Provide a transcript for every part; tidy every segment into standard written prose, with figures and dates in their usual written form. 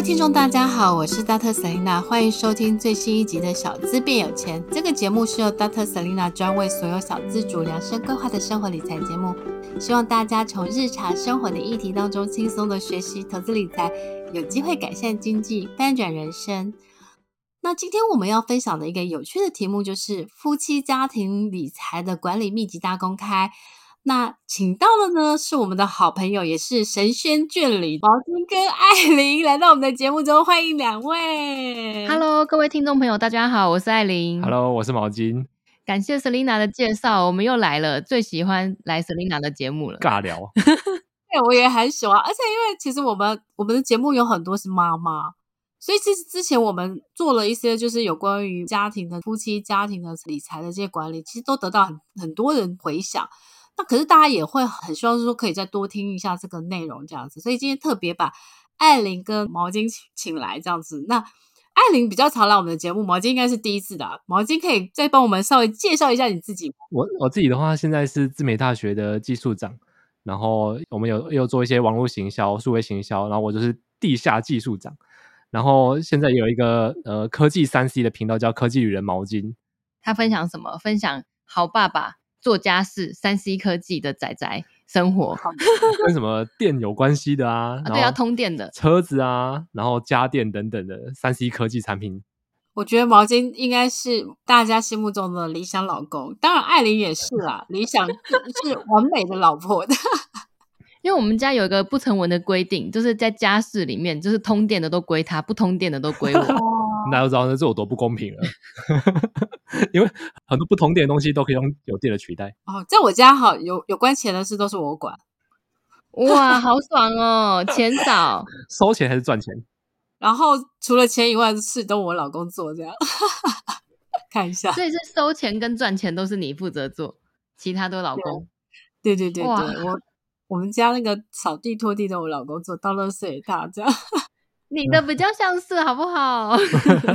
位听众大家好，我是 Dr. Selena， 欢迎收听最新一集的小资变有钱。这个节目是由 Dr. Selena 专为所有小资主量身规划的生活理财节目，希望大家从日常生活的议题当中轻松的学习投资理财，有机会改善经济，翻转人生。那今天我们要分享的一个有趣的题目就是夫妻家庭理财的管理秘籍大公开。那请到的呢是我们的好朋友，也是神仙眷侣毛巾跟艾琳来到我们的节目中，欢迎两位。 Hello， 各位听众朋友，大家好，我是艾琳。 Hello， 我是毛巾。 感谢 Selena 的介绍，我们又来了，最喜欢来 Selena 的节目了， 尬聊。 对，我也很喜欢，而且因为其实我们的节目有很多是妈妈，所以其实之前我们做了一些就是有关于家庭的夫妻家庭的理财的这些管理，其实都得到很多人回响。那可是大家也会很希望说可以再多听一下这个内容这样子，所以今天特别把艾琳跟毛巾请来这样子。那艾琳比较常来我们的节目，毛巾应该是第一次的毛巾可以再帮我们稍微介绍一下你自己吗？ 我自己的话，现在是自媒大学的技术长，然后我们有做一些网络行销、数位行销，然后我就是地下技术长，然后现在有一个科技 3C 的频道叫科技旅人毛巾。 他分享什么？分享好爸爸做家事 3C 科技的宅宅生活， 跟什么电有关系的啊， 对，要通电的车子啊，然后家电等等的 3C 科技产品。 我觉得毛巾应该是大家心目中的理想老公，当然艾琳也是啦，理想是完美的老婆的。 因为我们家有一个不成文的规定，就是在家事里面，就是通电的都归他，不通电的都归我。 大家都知道这有多不公平了。因为很多不通电的东西都可以用有电的取代。 在我家有关钱的事都是我管。 哇，好爽哦，钱少收钱还是赚钱？然后除了钱以外的事都我老公做，这样看一下。 所以是收钱跟赚钱都是你负责做，其他都老公。 对，我们家那个扫地拖地都我老公做，倒垃圾也他这样。 你的比较像是好不好？好，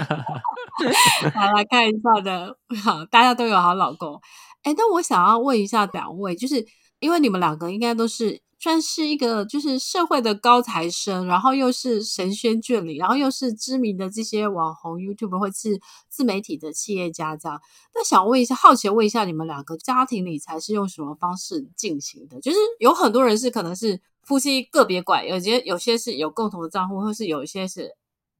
来看一下的。好，大家都有好老公。那我想要问一下两位，就是因为你们两个应该都是算是一个就是社会的高材生，然后又是神仙眷侣，然后又是知名的这些网红 YouTuber 或是自媒体的企业家这样。那想问一下，好奇问一下你们两个家庭理财是用什么方式进行的？就是有很多人是可能是夫妻个别管，有些是有共同的账户，或是有一些是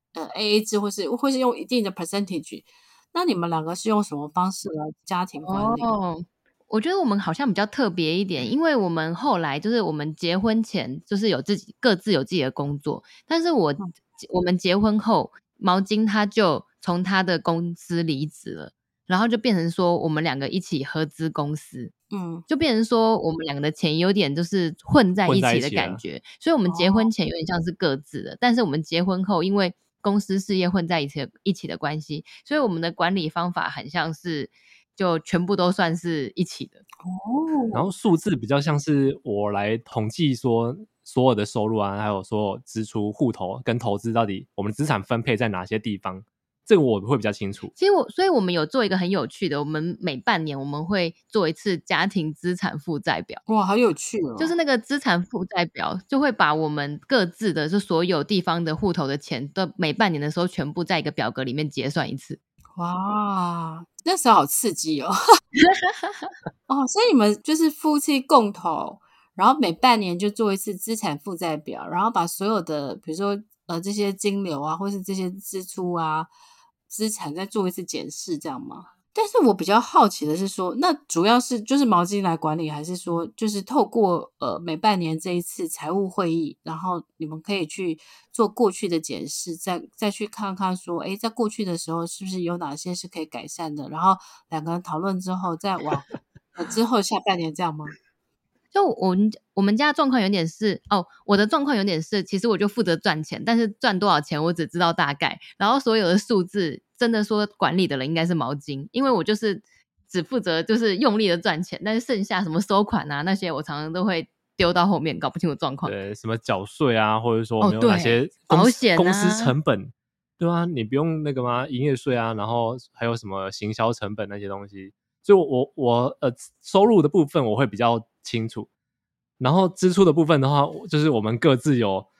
AA 制，或是用一定的 percentage。那你们两个是用什么方式来家庭管理？ 我觉得我们好像比较特别一点，因为我们后来就是我们结婚前就是有各自有自己的工作，但是我们结婚后，毛巾他就从他的公司离职了，然后就变成说我们两个一起合资公司，就变成说我们两个的钱有点就是混在一起的感觉，所以我们结婚前有点像是各自的，但是我们结婚后因为公司事业混在一起的关系，所以我们的管理方法很像是就全部都算是一起的。 然后数字比较像是我来统计说所有的收入啊，还有所有支出、户头跟投资到底我们的资产分配在哪些地方，这个我会比较清楚。 其实所以我们有做一个很有趣的，我们每半年我们会做一次家庭资产负债表。 哇，好有趣哦！ 就是那个资产负债表就会把我们各自的就所有地方的户头的钱都每半年的时候全部在一个表格里面结算一次。 哇，那时候好刺激哦！所以你们就是夫妻共同，然后每半年就做一次资产负债表，然后把所有的比如说这些金流啊，或是这些支出啊、资产再做一次检视，这样吗？但是我比较好奇的是说，那主要是就是毛巾来管理，还是说就是透过每半年这一次财务会议，然后你们可以去做过去的检视，再去看看说，在过去的时候是不是有哪些是可以改善的，然后两个人讨论之后再往之后下半年这样吗？ 就我们家的状况有点是我的状况有点是，其实我就负责赚钱，但是赚多少钱我只知道大概，然后所有的数字真的说管理的人应该是毛巾，因为我就是只负责就是用力的赚钱，但是剩下什么收款啊那些我常常都会丢到后面，搞不清楚状况。 对，什么缴税啊，或者说我们有哪些保险公司成本，对啊，你不用那个吗？营业税啊，然后还有什么行销成本那些东西，所以我收入的部分我会比较清楚，然后支出的部分的话，就是我们各自有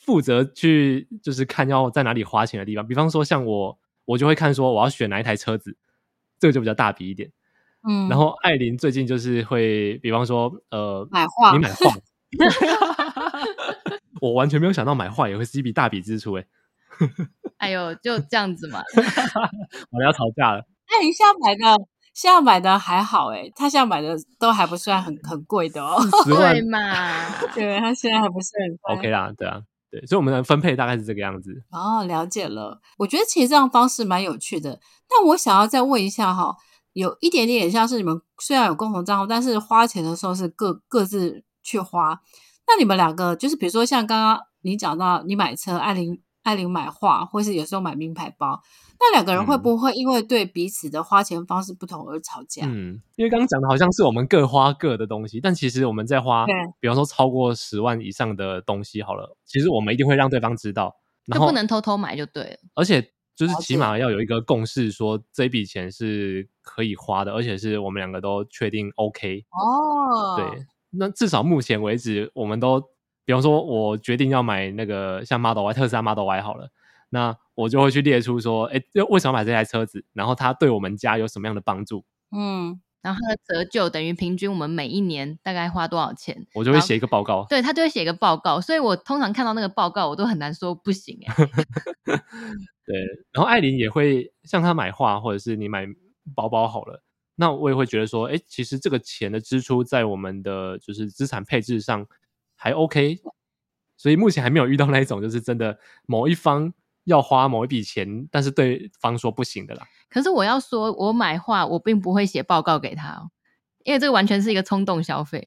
负责去就是看要在哪里花钱的地方。比方说像我就会看说我要选哪一台车子，这个就比较大笔一点。然后艾琳最近就是会比方说买画， 你买画我完全没有想到买画也会是一笔大笔支出欸。 哎呦，就这样子嘛。 我们要吵架了。 艾琳现在买的还好欸，他现在买的都还不算很贵的哦。 40万对嘛。 对，他现在还不是很贵。 OK 啦，对啊，对，所以我们的分配大概是这个样子。 哦，了解了。我觉得其实这样方式蛮有趣的，但我想要再问一下哈，有一点点像是你们虽然有共同账号，但是花钱的时候是各自去花。那你们两个就是比如说像刚刚你讲到你买车，艾琳买画，或是有时候买名牌包，那两个人会不会因为对彼此的花钱方式不同而吵架？ 因为刚刚讲的好像是我们各花各的东西，但其实我们在花对， 比方说超过10万以上的东西好了，其实我们一定会让对方知道，然后就不能偷偷买就对了。 而且就是起码要有一个共识，说这笔钱是可以花的，而且是我们两个都确定 OK。 哦， 对，那至少目前为止，我们都比方说我决定要买那个像 Model Y 特斯拉 Model Y 好了，那我就会去列出说，为什么买这台车子，然后它对我们家有什么样的帮助。 然后它的折旧等于平均我们每一年大概花多少钱， 我就会写一个报告。 对，他就会写一个报告，所以我通常看到那个报告我都很难说不行对，然后艾琳也会像她买画或者是你买包包好了，那我也会觉得说其实这个钱的支出在我们的就是资产配置上还 OK， 所以目前还没有遇到那一种就是真的某一方要花某一笔钱，但是对方说不行的啦。 可是我要说我买画我并不会写报告给他哦，因为这个完全是一个冲动消费。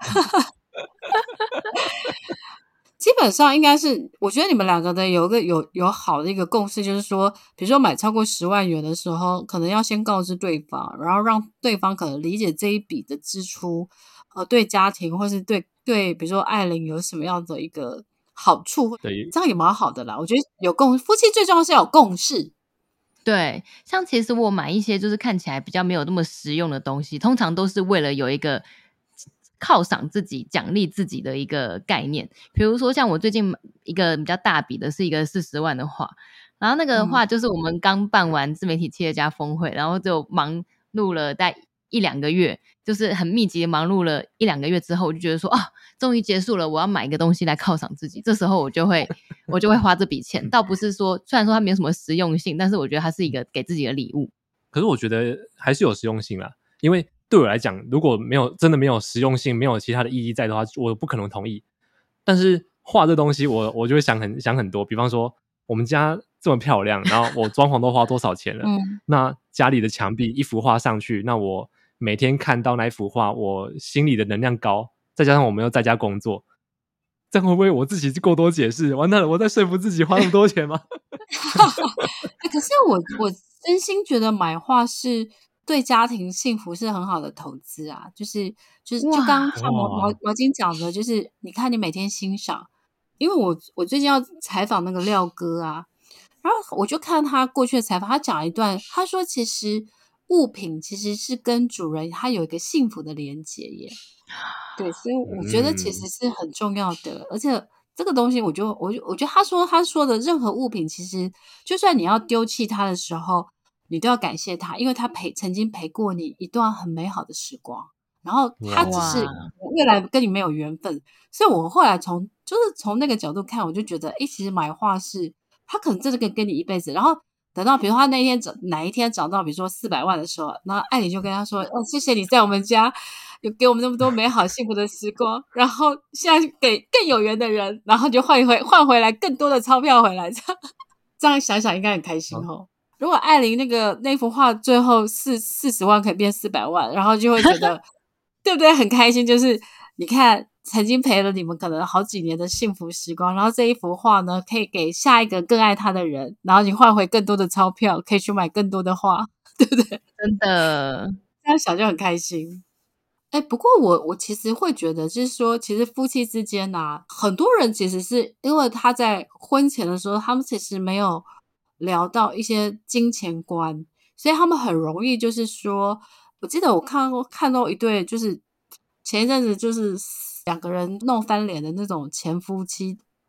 基本上应该是，我觉得你们两个的有一个有好的一个共识，就是说，比如说买超过10万元的时候，可能要先告知对方，然后让对方可能理解这一笔的支出，对家庭或是对，比如说艾琳有什么样的一个好处， 对， 这样也蛮好的啦。我觉得夫妻最重要是要有共识。 对，像其实我买一些就是看起来比较没有那么实用的东西，通常都是为了有一个犒赏自己、奖励自己的一个概念。比如说像我最近一个比较大笔的是一个40万的画，然后那个画就是我们刚办完自媒体企业家峰会，然后就忙碌了大概1-2个月，就是很密集的忙碌了1-2个月之后，我就觉得说终于结束了，我要买一个东西来犒赏自己。这时候我就会花这笔钱，倒不是说虽然说它没有什么实用性，但是我觉得它是一个给自己的礼物。 可是我觉得还是有实用性啦，因为对我来讲，如果真的没有实用性，没有其他的意义在的话，我不可能同意。但是画这东西我就会想很多，比方说我们家这么漂亮，然后我装潢都花多少钱了那家里的墙壁一幅画上去，那我每天看到那一幅画，我心里的能量高，再加上我们又在家工作，这样会不会我自己过多解释？完蛋了，我在说服自己花那么多钱吗？ 可是我真心觉得买画是对家庭幸福是很好的投资啊，就刚刚像毛巾讲的，就是你看你每天欣赏，因为我最近要采访那个廖哥啊，然后我就看他过去的采访，他讲一段，他说其实物品其实是跟主人他有一个幸福的连结耶。对，所以我觉得其实是很重要的，而且这个东西我觉得他说的任何物品，其实就算你要丢弃它的时候，你都要感谢他，因为他曾经陪过你一段很美好的时光，然后他只是未来跟你没有缘分，所以我后来从那个角度看，我就觉得，其实买画是他可能真的可以跟你一辈子，然后等到比如说他哪一天涨到比如说400万的时候，然后艾琳就跟他说，谢谢你在我们家有给我们那么多美好幸福的时光，然后现在给更有缘的人，然后就换回来更多的钞票回来，这样想想应该很开心哦。如果艾琳那幅画最后40万可以变400万，然后就会觉得对不对很开心，就是你看曾经陪了你们可能好几年的幸福时光，然后这一幅画呢可以给下一个更爱他的人，然后你换回更多的钞票，可以去买更多的画，对不对？ 真的这样想就很开心。不过我其实会觉得就是说其实夫妻之间啊，很多人其实是因为他在婚前的时候他们其实没有聊到一些金钱观，所以他们很容易就是说，我记得我看到一对就是前一阵子就是2个人弄翻脸的那种前夫妻，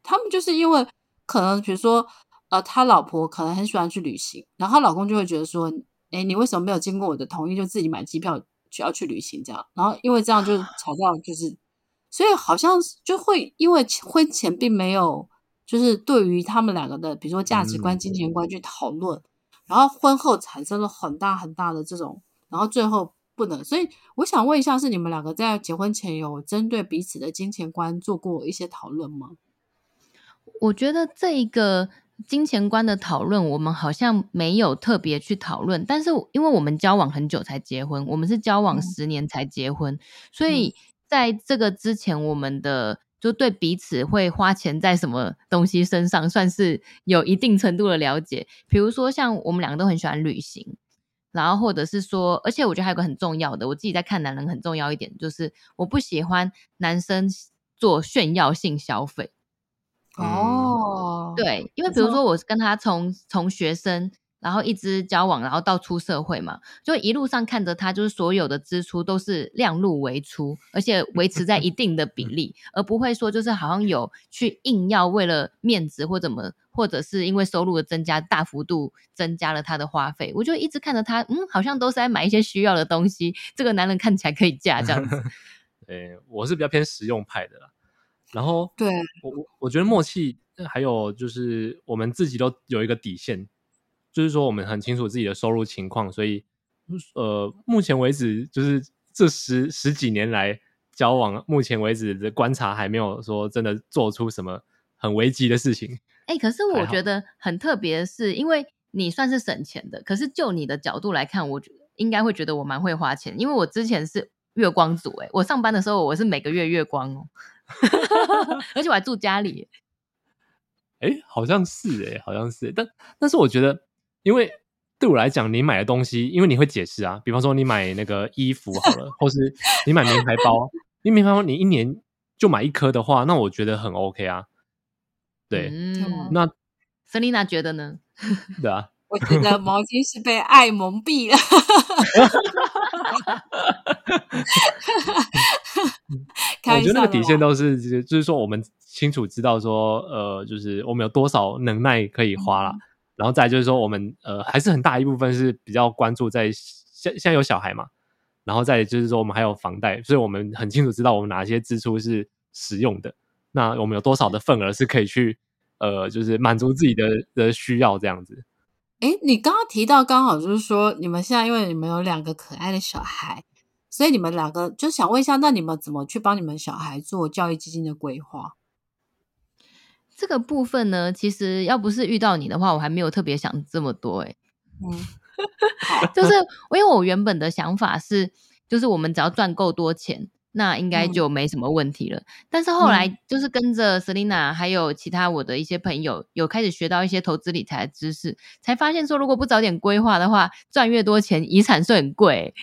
他们就是因为可能比如说他老婆可能很喜欢去旅行，然后他老公就会觉得说，哎，你为什么没有经过我的同意就自己买机票就要去旅行这样？然后因为这样就吵到就是，所以好像就会因为婚前并没有就是对于他们两个的比如说价值观、金钱观去讨论，然后婚后产生了很大很大的这种，然后最后不能。所以我想问一下，是你们两个在结婚前有针对彼此的金钱观做过一些讨论吗？ 我觉得这一个金钱观的讨论，我们好像没有特别去讨论，但是因为我们交往很久才结婚，我们是交往10年才结婚，所以在这个之前，我们的就对彼此会花钱在什么东西身上，算是有一定程度的了解。比如说，像我们两个都很喜欢旅行，然后或者是说，而且我觉得还有个很重要的，我自己在看男人很重要一点，就是我不喜欢男生做炫耀性消费。 哦， 对，因为比如说我跟他从学生，然后一直交往，然后到出社会嘛，就一路上看着他，就是所有的支出都是量入为出，而且维持在一定的比例，而不会说就是好像有去硬要为了面子或者是因为收入的增加大幅度增加了他的花费，我就一直看着他，好像都是在买一些需要的东西，这个男人看起来可以嫁这样子。 对，我是比较偏实用派的啦。然后对， 我觉得默契还有就是我们自己都有一个底线，就是说我们很清楚自己的收入情况，所以目前为止就是这十几年来交往，目前为止的观察还没有说真的做出什么很危急的事情。 可是我觉得很特别的是，因为你算是省钱的，可是就你的角度来看，我应该会觉得我蛮会花钱，因为我之前是月光族，我上班的时候我是每个月月光哦。而且我还住家里。 好像是好像是，但是我觉得，因为对我来讲，你买的东西，因为你会解释啊，比方说你买那个衣服好了，或是你买名牌包，因为名牌包你一年就买一颗的话，那我觉得很 OK 啊。对，那 Selina 觉得呢？ 对啊， 我觉得毛巾是被爱蒙蔽了。 我觉得那个底线都是，就是说我们清楚知道说，就是我们有多少能耐可以花啦，然后再就是说我们还是很大一部分是比较关注在现在有小孩嘛，然后再就是说我们还有房贷，所以我们很清楚知道我们哪些支出是实用的，那我们有多少的份额是可以去就是满足自己的需要这样子。 你刚刚提到刚好就是说，你们现在因为你们有2个可爱的小孩，所以你们2个就想问一下，那你们怎么去帮你们小孩做教育基金的规划？ 这个部分呢，其实要不是遇到你的话，我还没有特别想这么多就是因为我原本的想法是，就是我们只要赚够多钱，那应该就没什么问题了。但是后来就是跟着 Selina 还有其他我的一些朋友，有开始学到一些投资理财的知识，才发现说如果不早点规划的话，赚越多钱，遗产税很贵。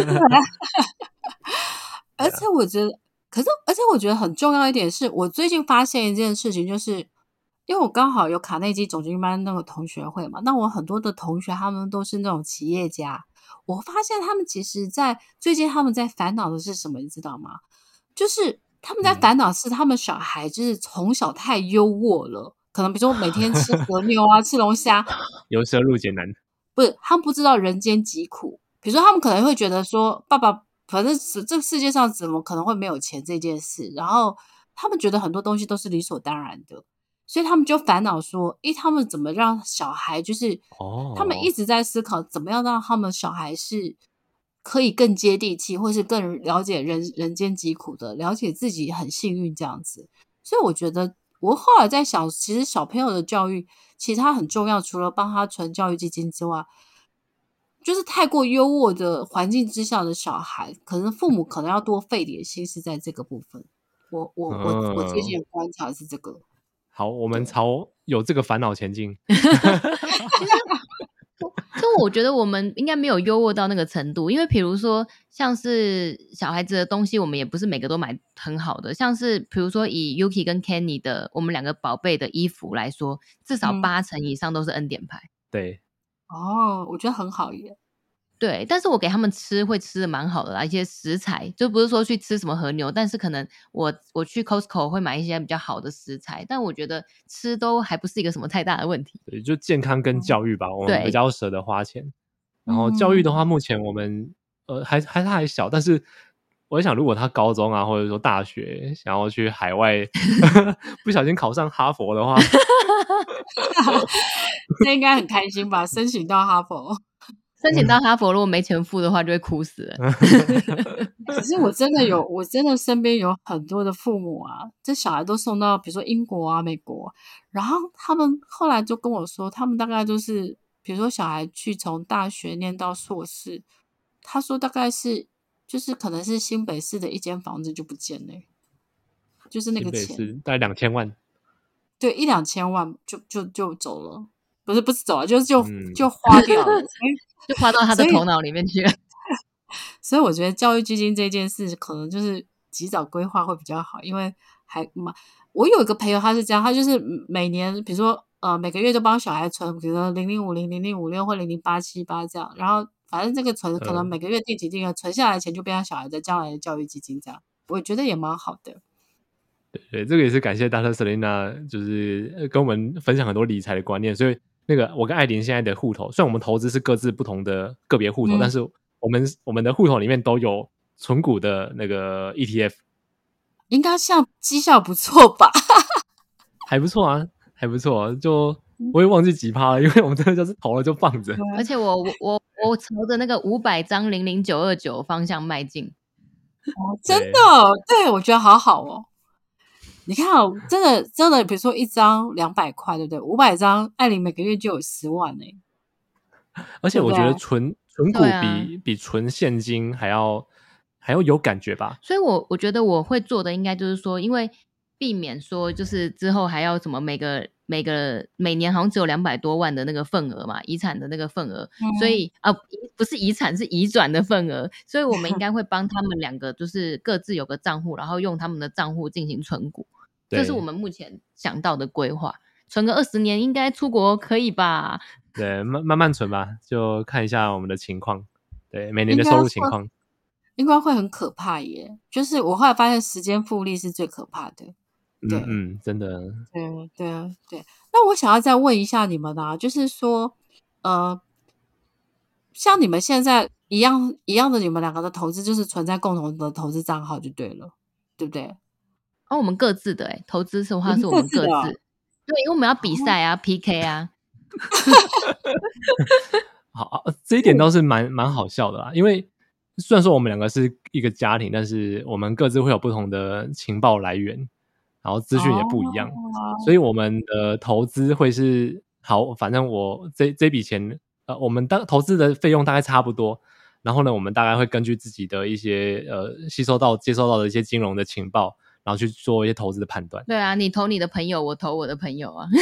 而且我觉得，而且我觉得很重要一点是，我最近发现一件事情，就是因为我刚好有卡内基总经班那个同学会嘛，那我很多的同学他们都是那种企业家，我发现他们其实最近他们在烦恼的是什么，你知道吗？就是他们在烦恼是他们小孩就是从小太优渥了，可能比如说每天吃和牛啊，吃龙虾， 由奢入俭难。 不是他们不知道人间疾苦。比如说他们可能会觉得说，爸爸反正这个世界上怎么可能会没有钱这件事，然后他们觉得很多东西都是理所当然的，所以他们就烦恼说，他们怎么让小孩就是他们一直在思考怎么样让他们小孩是可以更接地气，或是更了解人间疾苦的，了解自己很幸运这样子。所以我觉得我后来在想，其实小朋友的教育其实它很重要，除了帮他存教育基金之外，就是太过优渥的环境之下的小孩，可能父母可能要多费点心思在这个部分。我最近的观察是这个。 好，我们朝有这个烦恼前进。 就我觉得我们应该没有优渥到那个程度，因为比如说像是小孩子的东西，我们也不是每个都买很好的，像是比如说以 Yuki 跟 Kenny 的我们2个宝贝的衣服来说，至少80%以上都是恩典牌。 对， 我觉得很好耶。 对，但是我给他们吃会吃的蛮好的啦，一些食材，就不是说去吃什么和牛，但是可能我去 Costco 会买一些比较好的食材，但我觉得吃都还不是一个什么太大的问题。 对，就健康跟教育吧，我们比对， 较舍得花钱。然后教育的话，目前我们还小，但是我想，如果他高中啊，或者说大学想要去海外，不小心考上哈佛的话， 这应该很开心吧？申请到哈佛。 申请到哈佛如果没钱付的话就会哭死了。 可是我真的身边有很多的父母啊，这小孩都送到比如说英国啊、美国，然后他们后来就跟我说，他们大概就是比如说小孩去从大学念到硕士，他说大概是就是可能是新北市的一间房子就不见了，就是那个新北钱， 市大概2000万， 对，1-2千万就走了，不是走了，就花掉了， 就花到他的头脑里面去了。 所以我觉得教育基金这件事可能就是及早规划会比较好，因为我有一个朋友他是这样，他就是每年比如说每个月都帮小孩存，比如说0050、0056或00878这样，然后反正这个存可能每个月定期定额存下来的钱就变成小孩的将来的教育基金这样，我觉得也蛮好的。 对，这个也是感谢 Dr. Selena， 就是跟我们分享很多理财的观念。所以那个我跟艾琳现在的户头，虽然我们投资是各自不同的个别户头，但是我们的户头里面都有存股的那个 ETF， 应该像绩效不错吧？ 还不错啊，还不错啊，就我也忘记几趴了，因为我们真的就是投了就放着。 而且我朝着那个500张00929方向迈进。 真的，对，我觉得好好哦。你看哦，真的，比如说一张200块，对不对？500张，艾琳每个月就有10万欸。 而且我觉得存股比存现金还要有感觉吧。 所以我觉得我会做的应该就是说，因为避免说就是之后还要什么每年好像只有200多万的那个份额嘛，遗产的那个份额，所以不是遗产是移转的份额，所以我们应该会帮他们两个就是各自有个账户，然后用他们的账户进行存股，这是我们目前想到的规划。存个20年应该出国可以吧？ 对，慢慢存吧，就看一下我们的情况，对，每年的收入情况。 应该会很可怕耶，就是我后来发现时间复利是最可怕的。对， 真的。 对。那我想要再问一下你们啊，就是说，像你们现在一样的，你们两个的投资就是存在共同的投资账号就对了，对不对？ 我们各自的投资的话是我们各自，对，因为我们要比赛啊，PK 啊。 好，这一点倒是蛮好笑的啦，因为虽然说我们两个是一个家庭，但是我们各自会有不同的情报来源，然后资讯也不一样，所以我们的投资会是好，反正我这笔钱，我们投资的费用大概差不多，然后呢，我们大概会根据自己的一些接收到的一些金融的情报，然后去做一些投资的判断。 对啊，你投你的朋友，我投我的朋友啊。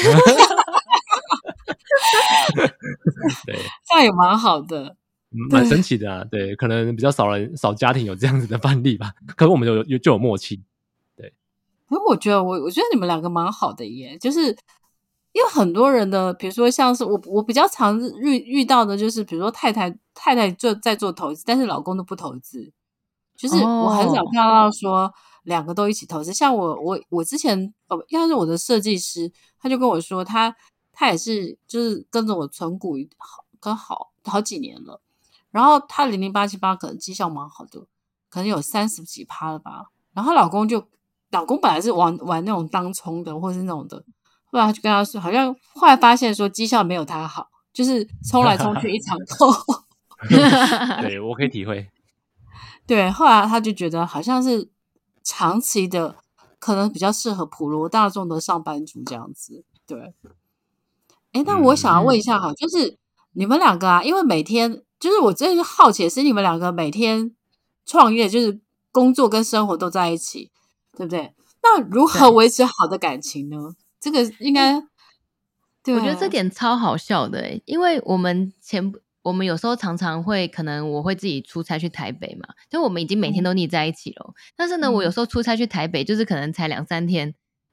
对， 这样也蛮好的， 蛮神奇的啊。对，可能比较少家庭有这样子的范例吧。可是我们就有默契。对， 可是我觉得你们两个蛮好的耶，就是因为很多人的，比如说像是我比较常遇到的，就是比如说太太就在做投资，但是老公都不投资，就是我很少看到说两个都一起投资。像我之前应该是我的设计师，他就跟我说他也是就是跟着我存股好几年了，然后他00878可能绩效蛮好的，可能有30几%了吧。然后老公本来是玩那种当冲的或是那种的，后来就跟他说，好像后来发现说绩效没有他好，就是冲来冲去一场空。 对，我可以体会。 对，后来他就觉得好像是长期的，可能比较适合普罗大众的上班族这样子。对，那我想要问一下哈，就是你们两个啊，因为每天就是我真的好奇的是，你们两个每天创业就是工作跟生活都在一起，对不对？那如何维持好的感情呢？这个应该，对， 我觉得这点超好笑的因为我们有时候常常会，可能我会自己出差去台北嘛，就我们已经每天都腻在一起了。但是呢，我有时候出差去台北，就是可能才2-3天，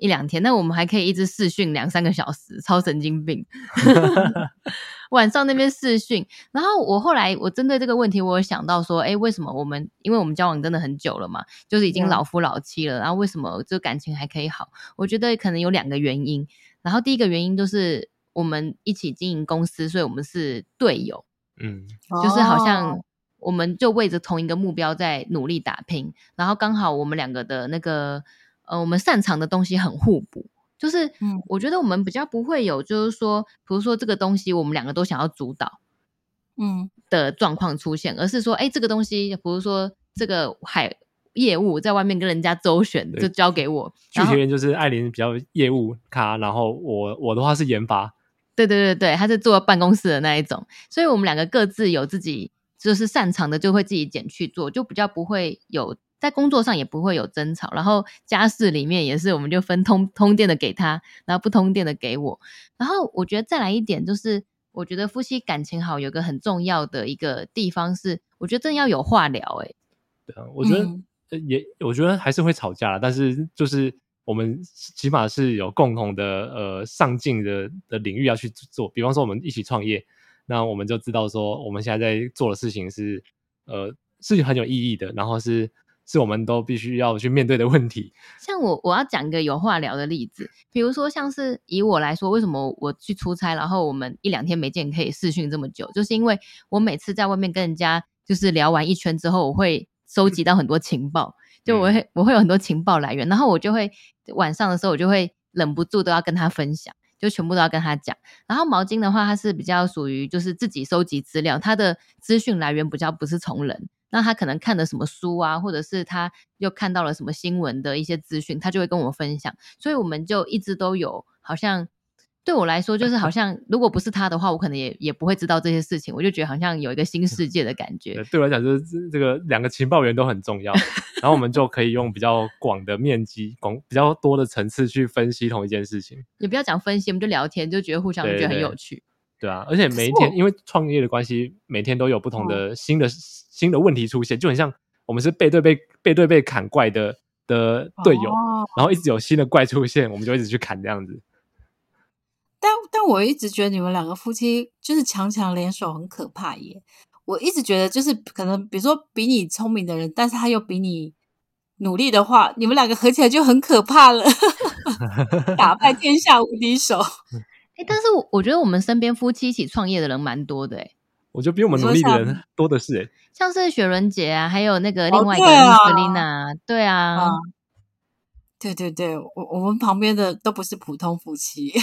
1-2天，那我们还可以一直视讯2-3个小时，超神经病。晚上那边视讯，然后我后来我针对这个问题，我有想到说，为什么因为我们交往真的很久了嘛，就是已经老夫老妻了，然后为什么这感情还可以好？我觉得可能有2个原因。然后第一个原因就是我们一起经营公司，所以我们是队友，就是好像我们就为着同一个目标在努力打拼，然后刚好我们2个的那个我们擅长的东西很互补。就是我觉得我们比较不会有就是说比如说这个东西我们2个都想要主导的状况出现，而是说这个东西比如说这个业务在外面跟人家周旋就交给我， 具体原因就是艾琳比较业务咖，然后我的话是研发。 对对对对，他是坐办公室的那一种，所以我们2个各自有自己就是擅长的就会自己捡去做，就比较不会有在工作上也不会有争吵，然后家事里面也是我们就分通电的给他，然后不通电的给我。然后我觉得再来一点就是我觉得夫妻感情好有个很重要的一个地方是我觉得真的要有话聊。 对啊，我觉得还是会吵架啦，但是就是我们起码是有共同的上进的领域要去做，比方说我们一起创业，那我们就知道说我们现在在做的事情是很有意义的，然后是我们都必须要去面对的问题。 像我要讲一个有话聊的例子，比如说像是以我来说，为什么我去出差然后我们1-2天没见可以视讯这么久，就是因为我每次在外面跟人家就是聊完一圈之后，我会收集到很多情报，就我会有很多情报来源，然后我就会晚上的时候我就会忍不住都要跟他分享，就全部都要跟他讲。然后毛巾的话他是比较属于就是自己收集资料，他的资讯来源比较不是从人，那他可能看了什么书啊，或者是他又看到了什么新闻的一些资讯，他就会跟我分享，所以我们就一直都有好像对我来说就是好像如果不是他的话我可能也不会知道这些事情，我就觉得好像有一个新世界的感觉。 对我来讲就是这个2个情报源都很重要然后我们就可以用比较广的面积比较多的层次去分析同一件事情。 也不要讲分析，我们就聊天，就觉得互相觉得很有趣。 对啊，而且每一天因为创业的关系，每天都有不同的新的问题出现，就很像我们是背对被砍怪的队友，然后一直有新的怪出现，我们就一直去砍这样子。 但我一直觉得你们2个夫妻就是强强联手很可怕耶。我一直觉得就是可能比如说比你聪明的人，但是他又比你努力的话，你们2个合起来就很可怕了打败天下无敌手但是我觉得我们身边夫妻一起创业的人蛮多的我觉得比我们努力的人多的是像是雪伦姐啊，还有那个另外一个 Selina，对啊， 对对对，我们旁边的都不是普通夫妻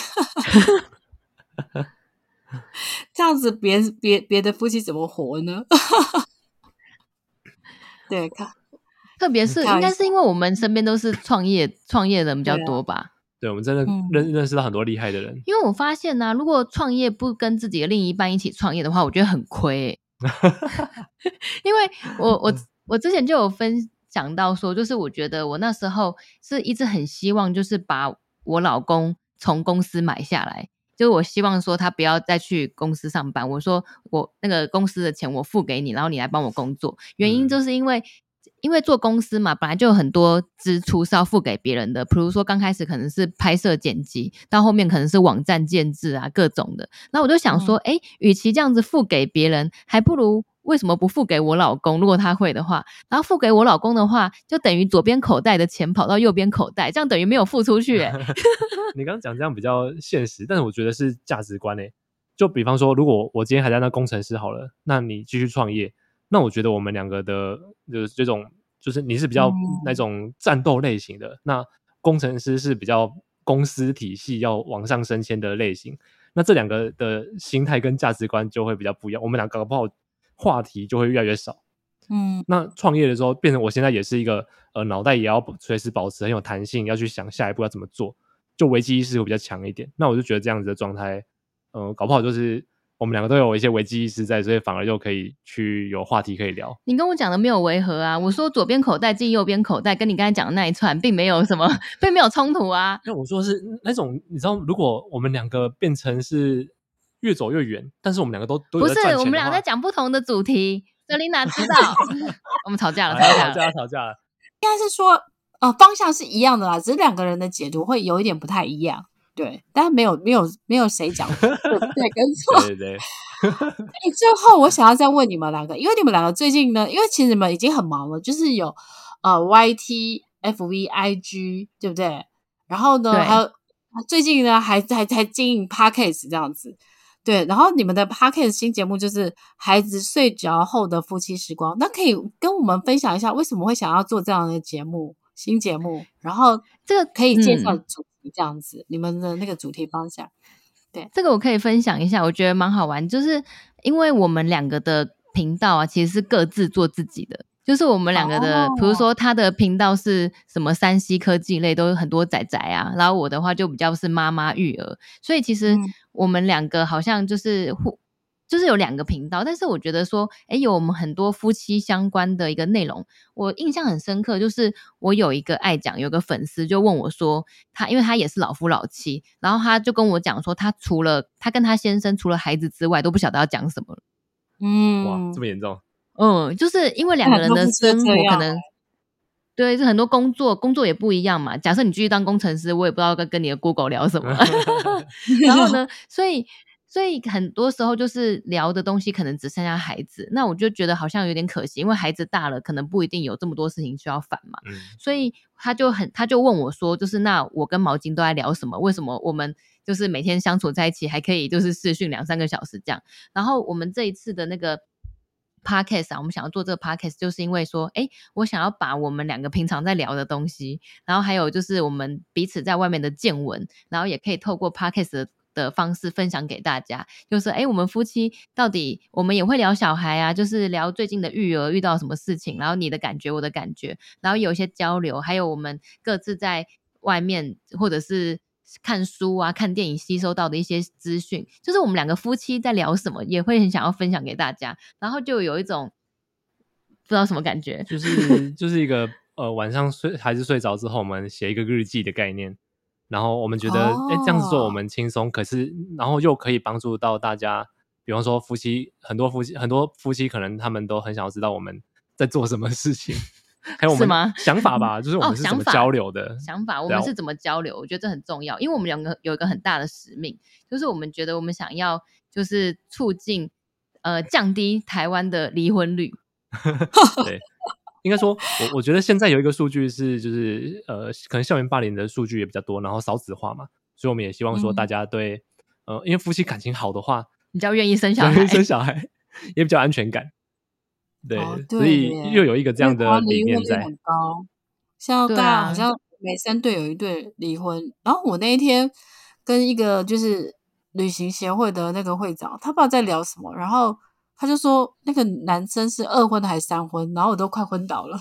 这样子别的夫妻怎么活呢对， 特别是应该是因为我们身边都是创业的人比较多吧。 对，我们真的认识到很多厉害的人。 因为我发现如果创业不跟自己的另一半一起创业的话，我觉得很亏因为我之前就有分享到说，就是我觉得我那时候是一直很希望就是把我老公从公司买下来，就是我希望说他不要再去公司上班，我说我那个公司的钱我付给你，然后你来帮我工作。原因就是因为做公司嘛，本来就有很多支出是要付给别人的，比如说刚开始可能是拍摄剪辑，到后面可能是网站建制啊各种的。那我就想说与其这样子付给别人，还不如为什么不付给我老公，如果他会的话，然后付给我老公的话，就等于左边口袋的钱跑到右边口袋，这样等于没有付出去你刚刚讲这样比较现实，但是我觉得是价值观就比方说如果我今天还在那工程师好了，那你继续创业，那我觉得我们2个的就是这种就是你是比较那种战斗类型的，那工程师是比较公司体系要往上升迁的类型，那这2个的心态跟价值观就会比较不一样，我们2个搞不好话题就会越来越少。那创业的时候变成我现在也是一个脑袋也要随时保持很有弹性，要去想下一步要怎么做，就危机意识会比较强一点。那我就觉得这样子的状态搞不好就是我们2个都有一些危机意识在，所以反而就可以去有话题可以聊。 你跟我讲的没有违和啊，我说左边口袋进右边口袋，跟你刚才讲的那一串并没有什么并没有冲突啊。 因为我说是那种你知道，如果我们2个变成是越走越远，但是我们2个都有在赚钱的话， 不是，我们俩在讲不同的主题，Selina知道我们吵架了。 吵架了。 应该是说方向是一样的啦，只是两个人的解读会有一点不太一样。对，但没有谁讲对跟错。 对对对。 最后我想要再问你们两个，因为你们两个最近呢，因为其实你们已经很忙了，就是有YT、FV、IG， 对不对？然后呢，还对， 有最近呢还经营 Podcast 这样子。对，然后你们的 Podcast 新节目就是孩子睡着后的夫妻时光，那可以跟我们分享一下为什么会想要做这样的新节目，然后这个可以介绍主题这样子，你们的那个主题方向。对， 这个我可以分享一下，我觉得蛮好玩，就是因为我们两个的频道啊，其实是各自做自己的。就是我们两个的，比如说他的频道是什么3C 科技类，都有很多仔仔啊，然后我的话就比较是妈妈育儿，所以其实我们两个好像就是有2个频道，但是我觉得说，有我们很多夫妻相关的一个内容，我印象很深刻，就是我有一个爱讲，有个粉丝就问我说，因为他也是老夫老妻，然后他就跟我讲说，他跟他先生除了孩子之外，都不晓得要讲什么了。 哇，这么严重？ 就是因为2个人的生活可能对，是很多工作也不一样嘛。假设你继续当工程师，我也不知道跟你的 Google 聊什么。然后呢，所以很多时候就是聊的东西可能只剩下孩子，那我就觉得好像有点可惜，因为孩子大了，可能不一定有这么多事情需要烦嘛。所以他就问我说，就是那我跟毛巾都在聊什么？为什么我们就是每天相处在一起，还可以就是视讯2-3个小时这样？然后我们这一次的那个podcast 我们想要做这个 podcast 就是因为说，我想要把我们2个平常在聊的东西，然后还有就是我们彼此在外面的见闻，然后也可以透过 podcast 的方式分享给大家，就是我们夫妻到底我们也会聊小孩啊，就是聊最近的育儿遇到什么事情，然后你的感觉我的感觉，然后有一些交流，还有我们各自在外面或者是看书啊看电影吸收到的一些资讯，就是我们2个夫妻在聊什么也会很想要分享给大家，然后就有一种不知道什么感觉， 就是一个晚上孩子睡着之后，我们写一个日记的概念，然后我们觉得这样子做我们轻松，可是然后又可以帮助到大家，比方说很多夫妻可能他们都很想要知道我们在做什么事情，还有我们想法吧，就是我们是怎么交流的想法，我们是怎么交流，我觉得这很重要，因为我们2个有一个很大的使命，就是我们觉得我们想要就是促进降低台湾的离婚率。 对，应该说我觉得现在有一个数据是就是可能校园霸凌的数据也比较多，然后少子化嘛，所以我们也希望说大家对因为夫妻感情好的话， 比较愿意生小孩也比较安全感。对，所以又有一个这样的理念在。 很高，像大家好像每3对有1对离婚，然后我那一天跟一个就是旅行协会的那个会长，他不知道在聊什么，然后他就说那个男生是2婚还是3婚，然后我都快昏倒了。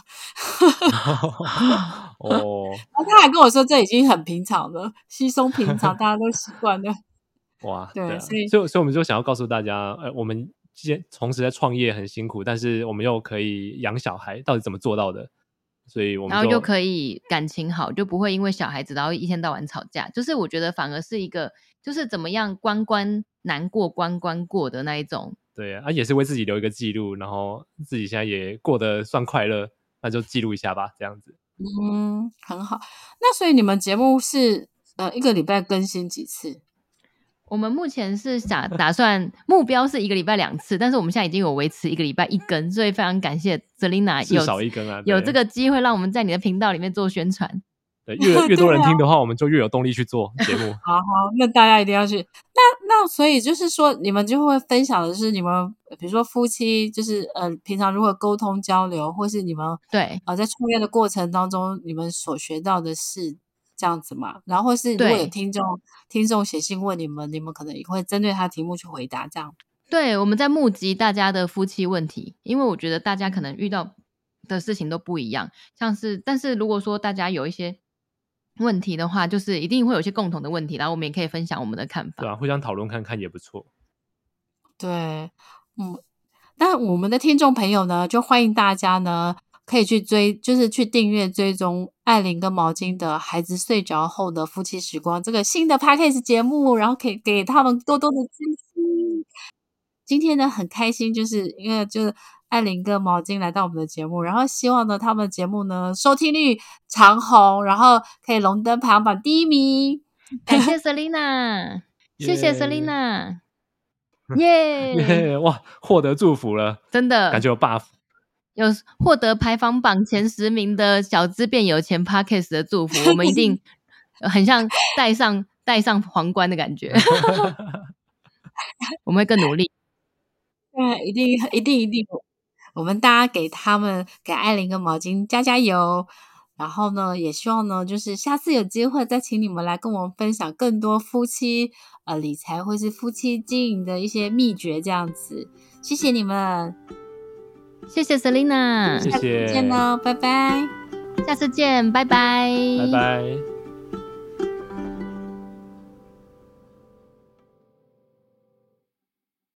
哦， 然后他还跟我说这已经很平常了，稀松平常，大家都习惯了。 哇， 对， 所以我们就想要告诉大家，我们同时在创业很辛苦，但是我们又可以养小孩，到底怎么做到的？所以我们然后又可以感情好，就不会因为小孩子然后一天到晚吵架。就是我觉得反而是一个，就是怎么样关难过关过的那一种。 对啊，也是为自己留一个记录，然后自己现在也过得算快乐，那就记录一下吧，这样子。 很好。那所以你们节目是1个礼拜更新几次？ 我们目前是打算目标是1个礼拜2次，但是我们现在已经有维持1个礼拜1更，所以非常感谢 Selina 至少1更啊， 有这个机会让我们在你的频道里面做宣传。 对，越多人听的话，我们就越有动力去做节目。 好，那大家一定要去。那所以就是说，你们就会分享的是你们，比如说夫妻，就是平常如何沟通交流，或是你们对在创业的过程当中，你们所学到的是这样子嘛？然后或是如果有听众写信问你们可能也会针对他的题目去回答这样。 对，我们在募集大家的夫妻问题，因为我觉得大家可能遇到的事情都不一样，但是如果说大家有一些问题的话，就是一定会有一些共同的问题，然后我们也可以分享我们的看法。 对啊，互相讨论看看也不错。 对，那我们的听众朋友呢，就欢迎大家呢可以去就是去订阅追踪艾琳跟毛巾的孩子睡着后的夫妻时光这个新的 podcast 节目，然后可以给他们多多的支持。今天呢很开心，就是因为就是艾琳跟毛巾来到我们的节目，然后希望呢他们的节目呢收听率长红，然后可以荣登排行榜第1名。 感谢 Selina， 谢谢 Selina， 耶！ 哇，获得祝福了， 真的感觉有 buff， 有获得排行榜前10名的小资变有钱 Podcast 的祝福，我们一定很像戴上皇冠的感觉，我们会更努力。 一定，我们大家给艾琳跟毛巾加油。然后呢，也希望呢，就是下次有机会再请你们来跟我们分享更多夫妻理财或是夫妻经营的一些秘诀，这样子。谢谢你们， 谢谢 Selina， 谢谢， 下次见喽，拜拜， 下次见，拜拜， 拜拜。